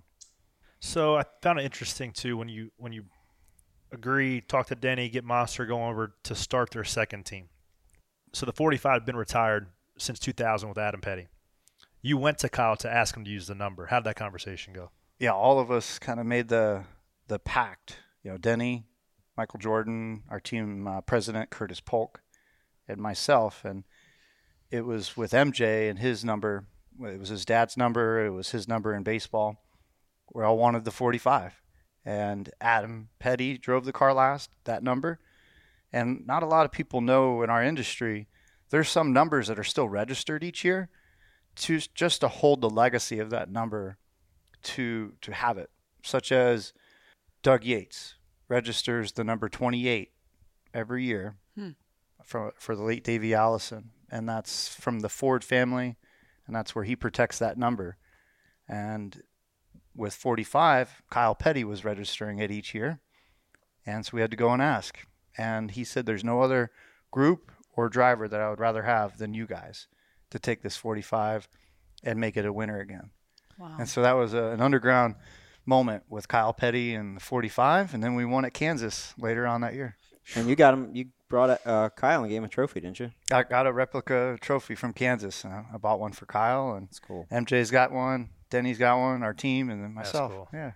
So I found it interesting, too, when you when you agree, talk to Denny, get Monster going over to start their second team. So the forty-five had been retired since two thousand with Adam Petty. You went to Kyle to ask him to use the number. How did that conversation go? Yeah, all of us kind of made the the pact. You know, Denny, Michael Jordan, our team uh, president, Curtis Polk, and myself. And it was with M J and his number. It was his dad's number. It was his number in baseball. We all wanted the forty-five. And Adam Petty drove the car last, that number. And not a lot of people know in our industry, there's some numbers that are still registered each year to just to hold the legacy of that number to to have it. Such as Doug Yates registers the number twenty-eight every year hmm. for, for the late Davey Allison. And that's from the Ford family, and that's where he protects that number. And with forty-five, Kyle Petty was registering it each year. And so we had to go and ask. And he said there's no other group or driver that I would rather have than you guys to take this forty-five and make it a winner again. Wow. And so that was a, an underground moment with Kyle Petty and the forty-five, and then we won at Kansas later on that year. And you got him. You brought uh, Kyle and gave him a trophy, didn't you? I got a replica trophy from Kansas. Uh, I bought one for Kyle, and that's cool. M J's got one. Denny's got one. Our team, and then myself. That's cool. Yeah.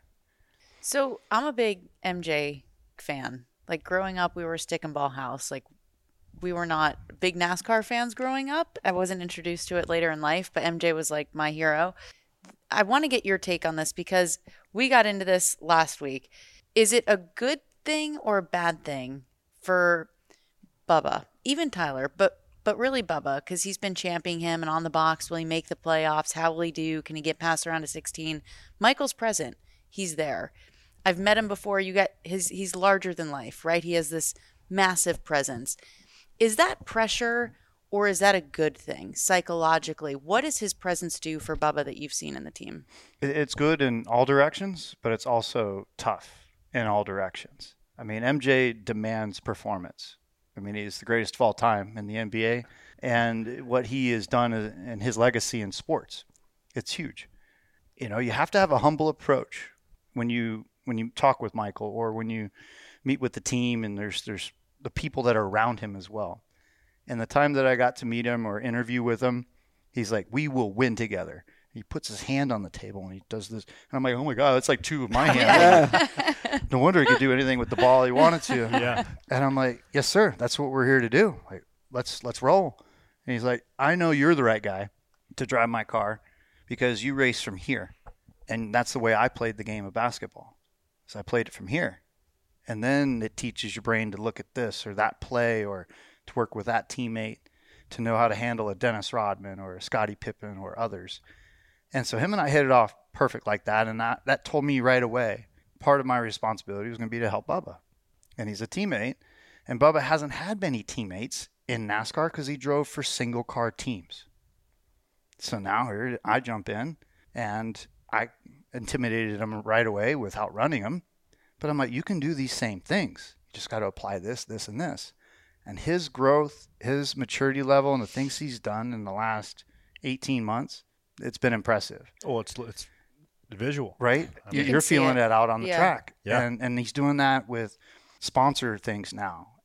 So I'm a big M J fan. Like growing up, we were a stick and ball house. Like we were not big NASCAR fans growing up. I wasn't introduced to it later in life, but M J was like my hero. I want to get your take on this because we got into this last week. Is it a good thing or a bad thing for Bubba, even Tyler, but but really Bubba, because he's been championing him and on the box? Will he make the playoffs? How will he do? Can he get past around to sixteen? Michael's present. He's there. I've met him before. You got his. He's larger than life, right? He has this massive presence. Is that pressure or is that a good thing psychologically? What does his presence do for Bubba that you've seen in the team? It's good in all directions, but it's also tough in all directions. I mean, M J demands performance. I mean, he's the greatest of all time in the N B A, and what he has done in his legacy in sports, it's huge. You know, you have to have a humble approach when you when you talk with Michael or when you meet with the team, and there's there's the people that are around him as well. And the time that I got to meet him or interview with him, he's like, we will win together. He puts his hand on the table and he does this. And I'm like, oh my God, that's like two of my hands. Yeah. No wonder he could do anything with the ball he wanted to. Yeah. And I'm like, yes, sir. That's what we're here to do. Like, let's let's roll. And he's like, I know you're the right guy to drive my car because you race from here. And that's the way I played the game of basketball. So I played it from here. And then it teaches your brain to look at this or that play or to work with that teammate to know how to handle a Dennis Rodman or a Scottie Pippen or others. And so him and I hit it off perfect like that. And that, that told me right away, part of my responsibility was going to be to help Bubba. And he's a teammate. And Bubba hasn't had many teammates in NASCAR because he drove for single car teams. So now here I jump in and I intimidated him right away with outrunning him. But I'm like, you can do these same things. You just got to apply this, this, and this. And his growth, his maturity level, and the things he's done in the last eighteen months, it's been impressive. Oh, it's it's visual, right? I mean, You're feeling it. that out on the yeah. track, yeah. and and he's doing that with sponsor things now.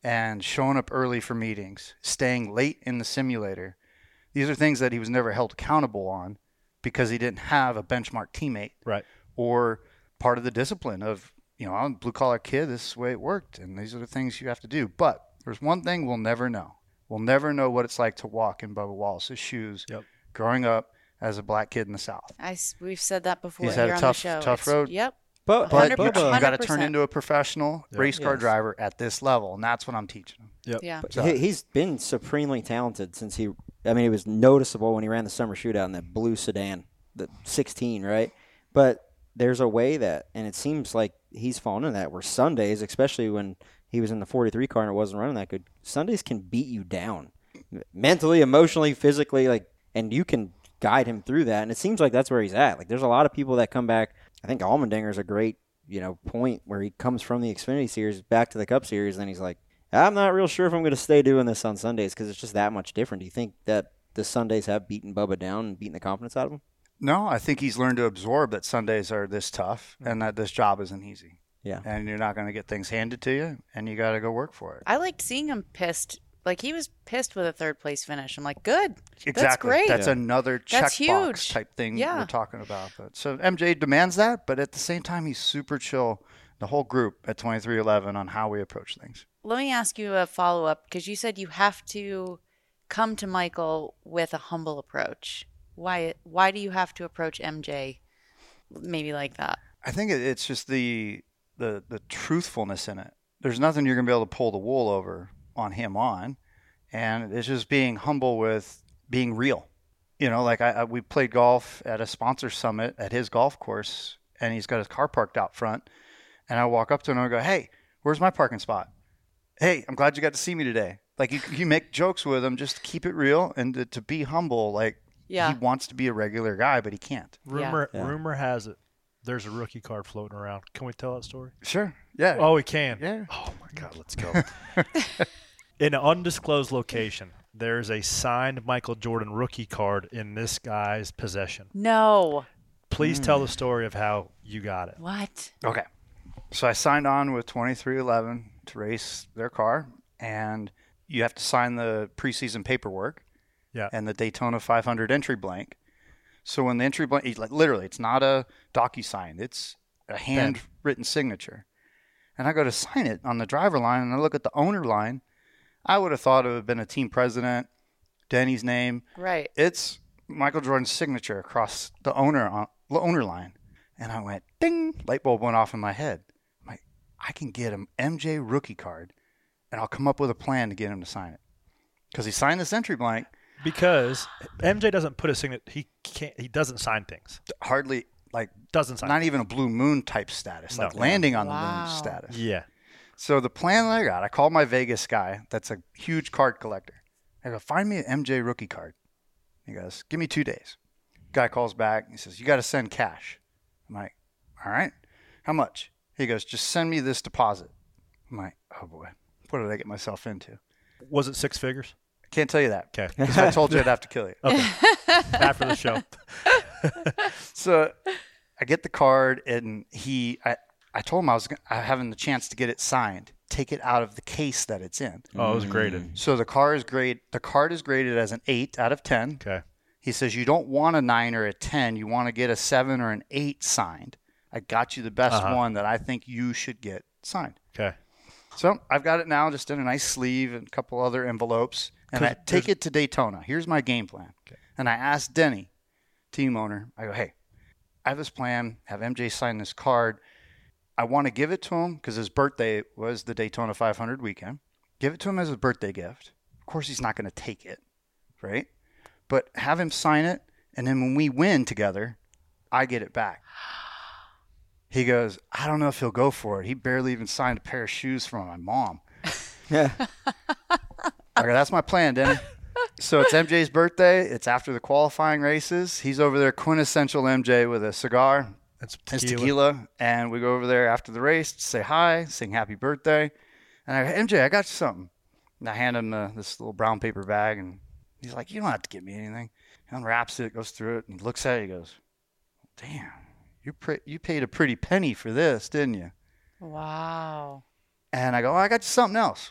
and showing up early for meetings, staying late in the simulator. These are things that he was never held accountable on because he didn't have a benchmark teammate. Right. Or part of the discipline of, you know, I'm a blue-collar kid, this is the way it worked, and these are the things you have to do. But there's one thing we'll never know. We'll never know what it's like to walk in Bubba Wallace's shoes yep. growing up as a black kid in the South. I, we've said that before He's here had a on tough, the show. tough It's, road. Yep. But, but you, Bubba, you got to turn into a professional yep. race car yes. driver at this level, and that's what I'm teaching him. Yep. Yeah. But he, he's been supremely talented since he, I mean, it was noticeable when he ran the summer shootout in that blue sedan, the sixteen, right? But there's a way that, and it seems like he's fallen into that, where Sundays, especially when he was in the forty-three car and it wasn't running that good, Sundays can beat you down. Mentally, emotionally, physically, like, and you can guide him through that. And it seems like that's where he's at. Like, there's a lot of people that come back. I think Allmendinger is a great, you know, point where he comes from the Xfinity Series back to the Cup Series, and he's like, I'm not real sure if I'm going to stay doing this on Sundays because it's just that much different. Do you think that the Sundays have beaten Bubba down and beaten the confidence out of him? No, I think he's learned to absorb that Sundays are this tough and that this job isn't easy. Yeah. And you're not going to get things handed to you, and you got to go work for it. I liked seeing him pissed. Like, he was pissed with a third place finish. I'm like, good. Exactly. That's great. That's yeah. another That's checkbox huge. type thing yeah. we're talking about. But so M J demands that, but at the same time, he's super chill, the whole group at twenty-three eleven on how we approach things. Let me ask you a follow-up, because you said you have to come to Michael with a humble approach. Why Why do you have to approach M J maybe like that? I think it's just the the the truthfulness in it. There's nothing you're going to be able to pull the wool over on him on. And it's just being humble with being real. You know, like I, I we played golf at a sponsor summit at his golf course, and he's got his car parked out front. And I walk up to him and I go, hey, where's my parking spot? Hey, I'm glad you got to see me today. Like, you, you make jokes with him, just to keep it real and to, to be humble. Like, yeah. he wants to be a regular guy, but he can't. Rumor Yeah. rumor has it there's a rookie card floating around. Can we tell that story? Sure. Yeah. Oh, we can. Yeah. Oh, my God. Let's go. In an undisclosed location, there's a signed Michael Jordan rookie card in this guy's possession. No. Please Mm. tell the story of how you got it. What? Okay. So I signed on with twenty-three eleven to race their car, and you have to sign the preseason paperwork Yeah. and the Daytona five hundred entry blank. So when the entry blank, like literally, it's not a DocuSign. It's a handwritten signature. And I go to sign it on the driver line, and I look at the owner line. I would have thought it would have been a team president, Denny's name. Right. It's Michael Jordan's signature across the owner on, the owner line. And I went, ding, light bulb went off in my head. I'm like, I can get him M J rookie card, and I'll come up with a plan to get him to sign it. Because he signed this entry blank. Because M J doesn't put a signature. He can't. He doesn't sign things. Hardly, like, doesn't sign not things. even a blue moon type status, No. like landing on Wow. the moon status. Yeah. So the plan that I got, I called my Vegas guy that's a huge card collector. I go, find me an M J rookie card. He goes, give me two days. Guy calls back. He says, you got to send cash. I'm like, all right. How much? He goes, just send me this deposit. I'm like, oh, boy. What did I get myself into? Was it six figures? I can't tell you that. Okay. Because if I told you, I'd have to kill you. Okay. After the show. So I get the card, and he, I, I told him I was gonna- I having the chance to get it signed. Take it out of the case that it's in. Oh, it was graded. So the car is grade. The card is graded as an eight out of ten. Okay. He says you don't want a nine or a ten. You want to get a seven or an eight signed. I got you the best Uh-huh. one that I think you should get signed. Okay. So I've got it now, just in a nice sleeve and a couple other envelopes, and I take it to Daytona. Here's my game plan. Okay. And I asked Denny, team owner, I go, hey, I have this plan. Have M J sign this card. I want to give it to him because his birthday was the Daytona five hundred weekend. Give it to him as a birthday gift. Of course, he's not going to take it, right? But have him sign it, and then when we win together, I get it back. He goes, I don't know if he'll go for it. He barely even signed a pair of shoes from my mom. Yeah. Okay, that's my plan, Denny. So it's M J's birthday. It's after the qualifying races. He's over there, quintessential M J with a cigar. That's His tequila. tequila. And we go over there after the race to say hi, sing happy birthday. And I go, M J, I got you something. And I hand him the, this little brown paper bag, and he's like, you don't have to get me anything. He unwraps it, goes through it, and he looks at it. He goes, damn, you pre- you paid a pretty penny for this, didn't you? Wow. And I go, oh, I got you something else.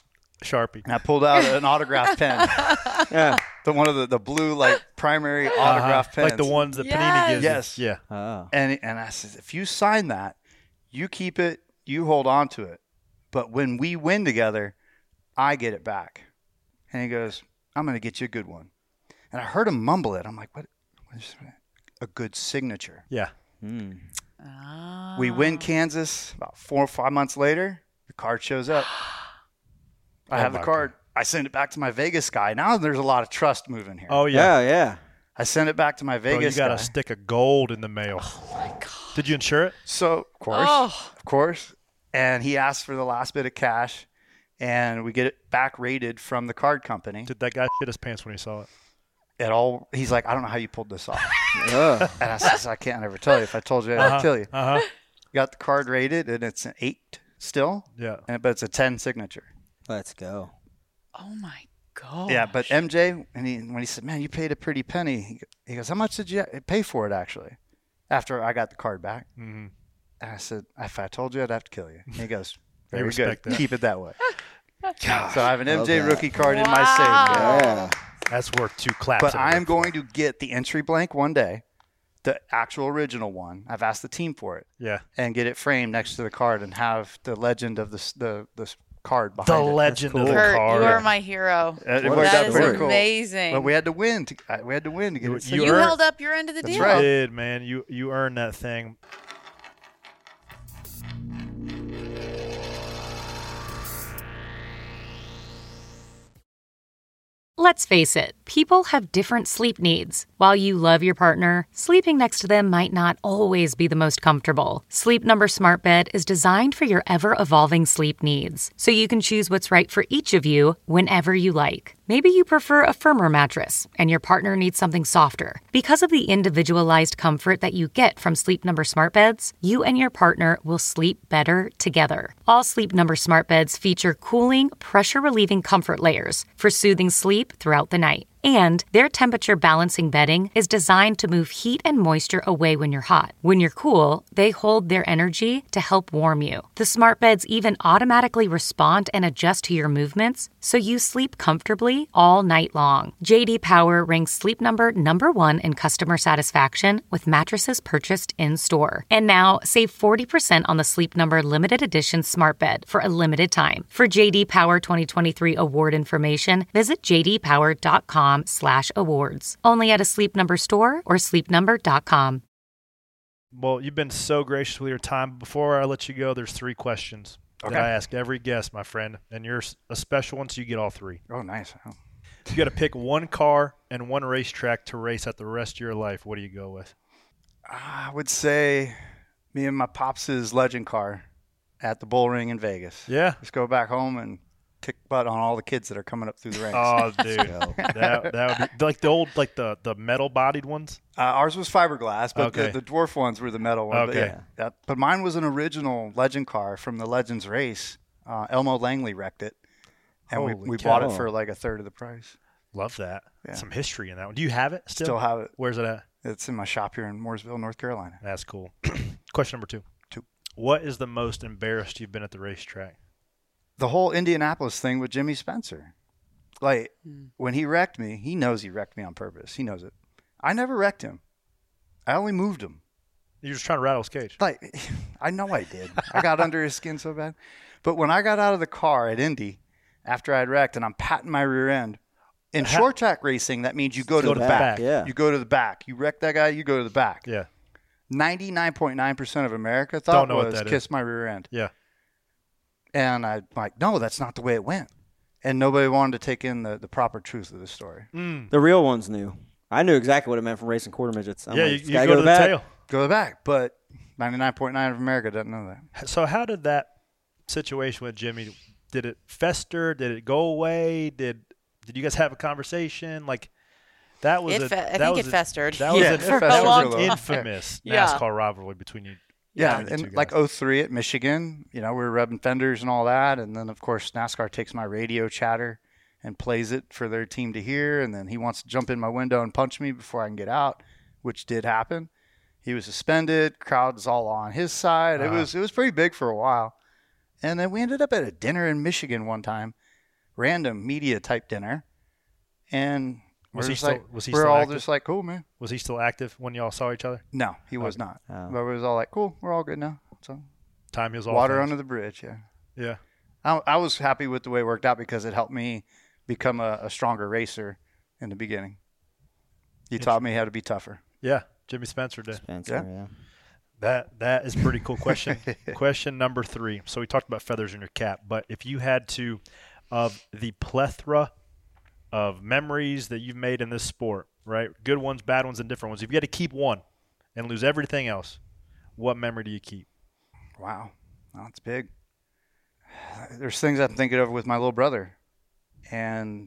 Sharpie. And I pulled out an autograph pen. Yeah. The one of the, the blue like primary autograph uh-huh. pens. Like the ones that Yes. Panini gives. Yes. You. Yeah. Oh. And and I said, if you sign that, you keep it, you hold on to it. But when we win together, I get it back. And he goes, I'm going to get you a good one. And I heard him mumble it. I'm like, what? what is a good signature? Yeah. Mm. Oh. We win Kansas. About four or five months later, the card shows up. I Oh have the my card. I send it back to my Vegas guy. Now there's a lot of trust moving here. Oh, yeah. Yeah, yeah. I send it back to my Bro, Vegas you got guy. a stick of gold in the mail. Oh, my God. Did you insure it? So, of course, Oh. of course. And he asked for the last bit of cash, and we get it back rated from the card company. Did that guy shit his pants when he saw it? It all. He's like, I don't know how you pulled this off. Ugh. And I says, I can't ever tell you. If I told you, I'd Uh-huh. kill you. Uh-huh. Got the card rated, and it's an eight still. Yeah. And, but it's a ten signature. Let's go. Oh my god. Yeah, but M J, and he, when he said, "Man, you paid a pretty penny," he, he goes, "How much did you pay for it?" Actually, after I got the card back, Mm-hmm. and I said, "If I told you, I'd have to kill you." And he goes, I "Very respect good. that. Keep it that way." So I have an M J Love that. rookie card in my Wow. safe. Yeah. That's worth two claps. But at I am it. going to get the entry blank one day, the actual original one. I've asked the team for it, Yeah. and get it framed next to the card and have the legend of the s- the the card The behind it. legend of cool. the Kurt, card. you are my hero. Uh, it What a worked out That is pretty cool. amazing. But we had to win. To, uh, we had to win to get You- it. you you signed. earned- held up your end of the That's deal. right. You did, man. You you earned that thing. Let's face it, people have different sleep needs. While you love your partner, sleeping next to them might not always be the most comfortable. Sleep Number Smart Bed is designed for your ever-evolving sleep needs, so you can choose what's right for each of you whenever you like. Maybe you prefer a firmer mattress, and your partner needs something softer. Because of the individualized comfort that you get from Sleep Number Smart Beds, you and your partner will sleep better together. All Sleep Number Smart Beds feature cooling, pressure-relieving comfort layers for soothing sleep throughout the night. And their temperature balancing bedding is designed to move heat and moisture away when you're hot. When you're cool, they hold their energy to help warm you. The smart beds even automatically respond and adjust to your movements, so you sleep comfortably all night long. J D Power ranks Sleep Number number one in customer satisfaction with mattresses purchased in-store. And now, save forty percent on the Sleep Number limited edition smart bed for a limited time. For J D Power twenty twenty-three award information, visit j d power dot com slash awards. Only at a Sleep Number store or sleep number dot com. Well, you've been so gracious with your time. Before I let you go, there's three questions Okay. that I ask every guest, my friend, and you're a special one, so you get all three. Oh, nice. Oh. You got to pick one car and one racetrack to race at the rest of your life. What do you go with? I would say me and my pops' legend car at the Bull Ring in Vegas. Yeah. Just go back home and kick butt on all the kids that are coming up through the ranks. Oh, dude, that, that would be like the old, like the the metal bodied ones. Uh, ours was fiberglass, but Okay. the, the dwarf ones were the metal ones. But, Okay. yeah, that- but mine was an original legend car from the Legends race. Uh, Elmo Langley wrecked it, and we, Holy we cow. bought it for like a third of the price. Love that. Yeah. Some history in that one. Do you have it still? Still have it. Where's it at? It's in my shop here in Mooresville, North Carolina. That's cool. Question number two. Two. What is the most embarrassed you've been at the racetrack? The whole Indianapolis thing with Jimmy Spencer. Like, when he wrecked me, he knows he wrecked me on purpose. He knows it. I never wrecked him. I only moved him. You're just trying to rattle his cage. Like, I know I did. I got under his skin so bad. But when I got out of the car at Indy after I'd wrecked and I'm patting my rear end, in Ha- short track racing, that means you go to Go the to the back. back. Yeah. You go to the back. You wreck that guy, you go to the back. Yeah. ninety-nine point nine percent of America Don't thought know what was that is. kiss my rear end. Yeah. And I'm like, no, that's not the way it went. And nobody wanted to take in the, the proper truth of the story. Mm. The real ones knew. I knew exactly what it meant from racing quarter midgets. I'm yeah, like, you, "This you guy go, to the back." tail. Go to the back. But ninety-nine point nine of America doesn't know that. So how did that situation with Jimmy, did it fester? Did it go away? Did did you guys have a conversation? Like that was It a, fe- I that think was it a- festered. That was Yeah, an, it for festered that for a was little an while. infamous Yeah. NASCAR rivalry between you. Yeah, between the two and like guys. oh three at Michigan, you know, we were rubbing fenders and all that. And then, of course, NASCAR takes my radio chatter and plays it for their team to hear. And then he wants to jump in my window and punch me before I can get out, which did happen. He was suspended. Crowd's all on his side. It Uh-huh. was it was pretty big for a while. And then we ended up at a dinner in Michigan one time random media type dinner, and Was we're he just still? like, Was he we're still all active? just like, cool, man. Was he still active when y'all saw each other? No, he was Okay. not. Oh. But we was all like, cool, we're all good now. So Time heals all water things. under the bridge, yeah. Yeah. I, I was happy with the way it worked out because it helped me become a, a stronger racer in the beginning. He taught me how to be tougher. Yeah. Jimmy Spencer did. Spencer, Yeah. yeah. That that is pretty cool. Question question number three. So we talked about feathers in your cap, but if you had to, of the plethora of memories that you've made in this sport, right? Good ones, bad ones, and different ones. If you had to keep one and lose everything else, what memory do you keep? Wow, that's big. There's things I'm thinking of with my little brother, and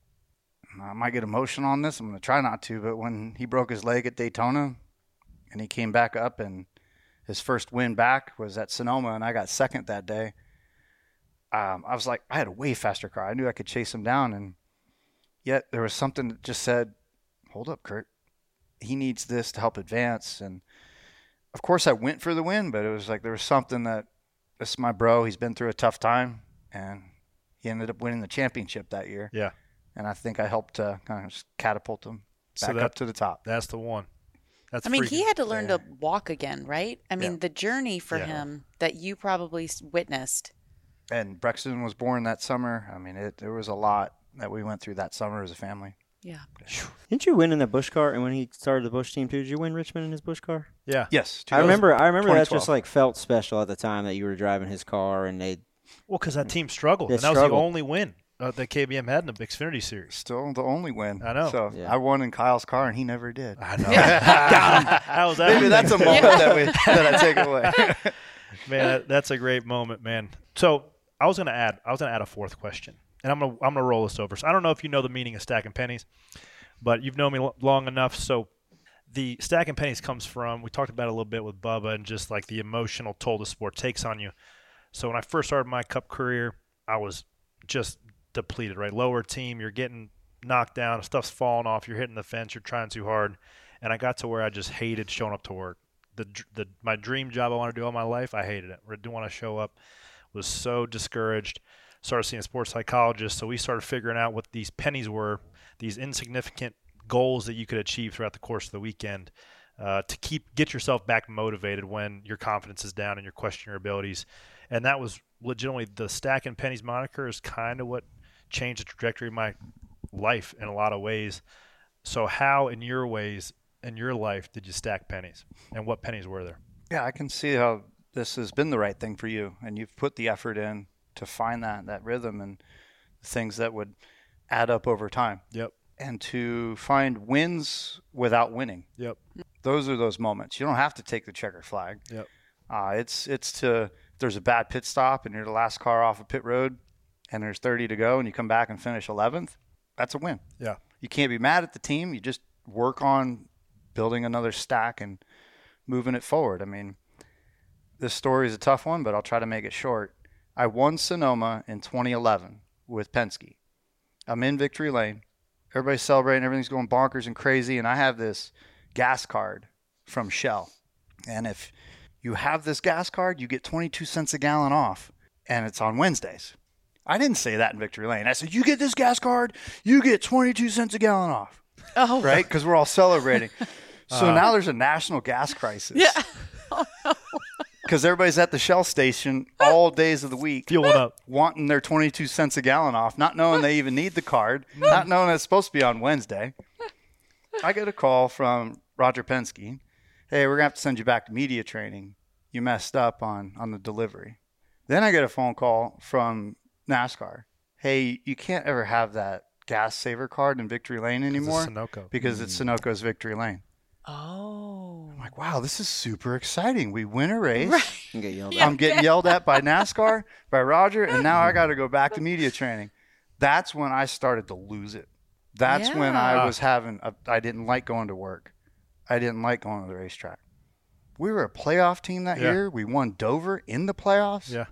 I might get emotional on this. I'm going to try not to, but when he broke his leg at Daytona and he came back up and his first win back was at Sonoma, and I got second that day. Um, I was like, I had a way faster car. I knew I could chase him down, and yet there was something that just said, hold up, Kurt. He needs this to help advance. And, of course, I went for the win, but it was like there was something that, this is my bro. He's been through a tough time, and he ended up winning the championship that year. Yeah. And I think I helped uh, kind of just catapult him So back that- up to the top. That's the one. That's I mean, freaking- he had to learn yeah. to walk again, right? I mean, Yeah. the journey for Yeah. him that you probably s- witnessed. And Brexton was born that summer. I mean, it there was a lot that we went through that summer as a family. Yeah. Didn't you win in the Busch car? And when he started the Busch team too, did you win Richmond in his Busch car? Yeah. Yes. I remember. I remember that just twenty twelve. like felt special at the time that you were driving his car, and they. Well, because that team struggled, They and that was the struggled. only win uh, that K B M had in the Xfinity Series. Still the only win. I know. So Yeah. I won in Kyle's car, and he never did. I know. Got him. That was Maybe that's a everything. moment that we that I take away. Man, that, that's a great moment, man. So I was gonna add, I was gonna add a fourth question, and I'm gonna I'm gonna roll this over. So I don't know if you know the meaning of stacking pennies, but you've known me lo- long enough. So the stacking pennies comes from, we talked about it a little bit with Bubba, and just like the emotional toll the sport takes on you. So when I first started my Cup career, I was just depleted. Right, lower team, you're getting knocked down, stuff's falling off, you're hitting the fence, you're trying too hard, and I got to where I just hated showing up to work. The, the my dream job I wanted to do all my life, I hated it. I didn't want to show up. Was so discouraged. Started seeing a sports psychologist, so we started figuring out what these pennies were, these insignificant goals that you could achieve throughout the course of the weekend uh, to keep get yourself back motivated when your confidence is down and you're questioning your abilities. And that was legitimately the stacking pennies moniker is kind of what changed the trajectory of my life in a lot of ways. So how, in your ways, in your life, did you stack pennies, and what pennies were there? Yeah, I can see how this has been the right thing for you, and you've put the effort in to find that that rhythm and things that would add up over time. Yep. And to find wins without winning. Yep. Those are those moments. You don't have to take the checker flag. Yep. Uh, it's it's to if there's a bad pit stop and you're the last car off a pit road, and there's thirty to go, and you come back and finish eleventh. That's a win. Yeah. You can't be mad at the team. You just work on building another stack and moving it forward. I mean, this story is a tough one, but I'll try to make it short. I won Sonoma in twenty eleven with Penske. I'm in victory lane. Everybody's celebrating. Everything's going bonkers and crazy. And I have this gas card from Shell. And if you have this gas card, you get twenty-two cents a gallon off. And it's on Wednesdays. I didn't say that in victory lane. I said, you get this gas card, you get twenty-two cents a gallon off. Oh, right? Because we're all celebrating. So Uh. now there's a national gas crisis. Yeah. Because everybody's at the Shell station all days of the week. Fueling up. Wanting their twenty-two cents a gallon off, not knowing they even need the card, not knowing it's supposed to be on Wednesday. I get a call from Roger Penske. Hey, we're going to have to send you back to media training. You messed up on, on the delivery. Then I get a phone call from NASCAR. Hey, you can't ever have that gas saver card in victory lane anymore. it's Sunoco. Because it's Sunoco's victory lane. Oh. I'm like, wow, this is super exciting. We win a race. You get yelled I'm at. getting yelled at by NASCAR, by Roger, and now I got to go back to media training. That's when I started to lose it. That's when Yeah. I was having, a, I didn't like going to work. I didn't like going to the racetrack. We were a playoff team that Yeah. year. We won Dover in the playoffs. Yeah.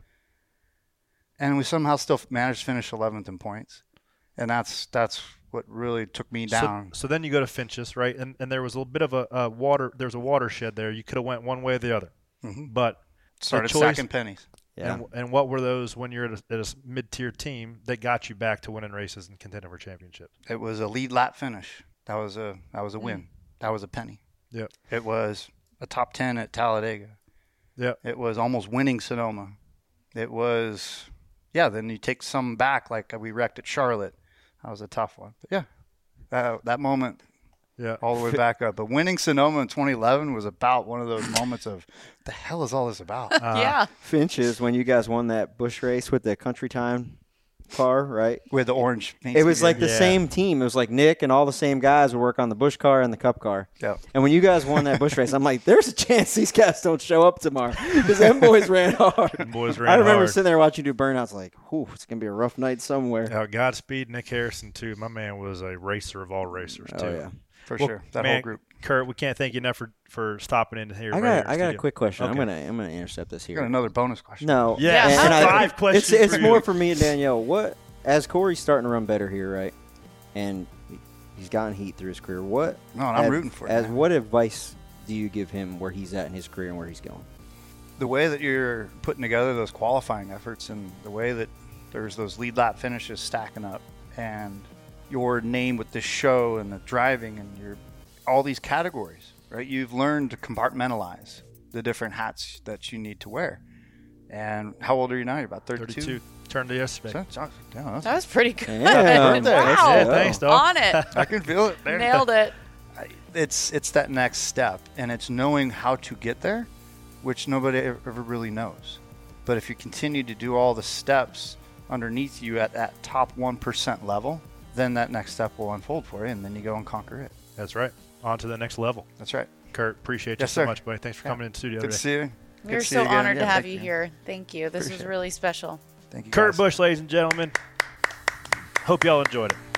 And we somehow still managed to finish eleventh in points. And that's that's what really took me down. So, so then you go to Finch's, right? And and there was a little bit of a, a water. There's a watershed there. You could have went one way or the other, Mhm. but Started the choice, stacking pennies. Yeah. And, and what were those when you're at a, at a mid-tier team that got you back to winning races and contending for championships? It was a lead lap finish. That was a that was a win. Mm. That was a penny. Yep. It was a top ten at Talladega. Yep. It was almost winning Sonoma. It was, yeah, then you take some back like we wrecked at Charlotte. That was a tough one. But yeah, uh, that moment, yeah, all the way back up. But winning Sonoma in twenty eleven was about one of those moments of, the hell is all this about? Uh, yeah. Finches, when you guys won that Busch race with the Country Time car, right? With the orange paint. It was like the yeah. same team. It was like Nick and all the same guys would work on the Busch car and the Cup car. Yep. And when you guys won that Busch race, I'm like, there's a chance these guys don't show up tomorrow because them boys ran hard. Them boys ran I remember hard. sitting there watching you do burnouts like, whew, it's going to be a rough night somewhere. Uh, Godspeed, Nick Harrison, too. My man was a racer of all racers, too. Oh, yeah. For well, sure. That man, whole group. Kurt, we can't thank you enough for, for stopping in here. I right got, here in I got studio. a quick question. Okay. I'm gonna I'm gonna intercept this here. Got another bonus question. No. Yeah, Yeah. and I- five questions It's, it's for more you. for me and Danielle. What as Corey's starting to run better here, right? And he's gotten heat through his career. What? No, and I'm as, rooting for you, As man. what advice do you give him where he's at in his career and where he's going? The way that you're putting together those qualifying efforts and the way that there's those lead lap finishes stacking up and your name with this show and the driving and your all these categories, right? You've learned to compartmentalize the different hats that you need to wear. And how old are you now? You're about thirty-two? thirty-two. Turned to yesterday. So, so, yeah, that's- That was pretty good. Yeah. Wow. Yeah, thanks, dog. On it. I can feel it. There. Nailed it. It's it's that next step, and it's knowing how to get there, which nobody ever ever really knows. But if you continue to do all the steps underneath you at that top one percent level, then that next step will unfold for you, and then you go and conquer it. That's right. On to the next level. That's right. Kurt, appreciate you Yes, so sir. much, buddy. Thanks for Yeah. coming in the studio Good to today. see you. Good We're to see so you again. honored Yeah, to have thank you here. Thank you. This Appreciate was it. really special. Thank you, Kurt guys. Busch, ladies and gentlemen. Hope y'all enjoyed it.